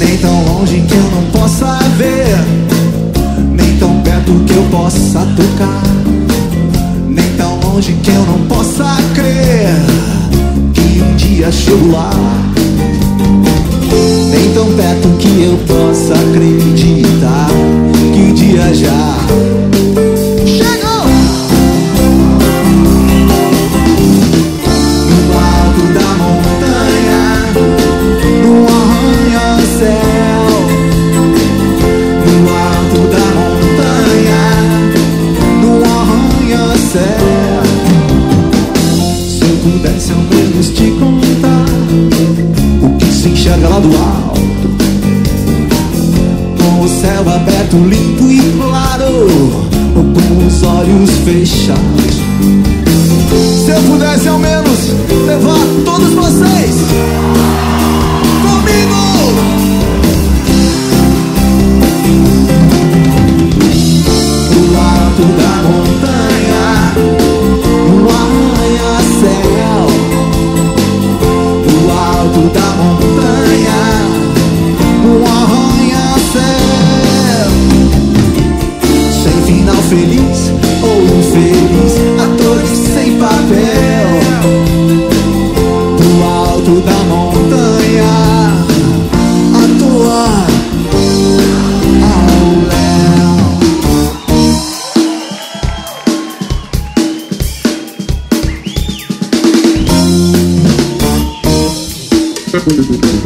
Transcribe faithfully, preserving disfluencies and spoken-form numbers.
Nem tão longe que eu não possa ver, nem tão perto que eu possa tocar, nem tão longe que eu não possa crer que um dia chego lá, nem tão perto que eu possa acreditar que um dia já chegou. No alto da montanha, no arranha-céu, no alto da montanha, no arranha-céu. Se eu pudesse ao menos te contar o que se enxerga lá do alto, com o céu aberto, limpo e claro, ou com os olhos fechados. Se eu pudesse ao menos levar todos vocês comigo. No alto da montanha, no arranha-céu, no alto da montanha, no arranha-céu. Sem final feliz ou infeliz, atores sem papel. Do alto da montanha, à toa, ao léu.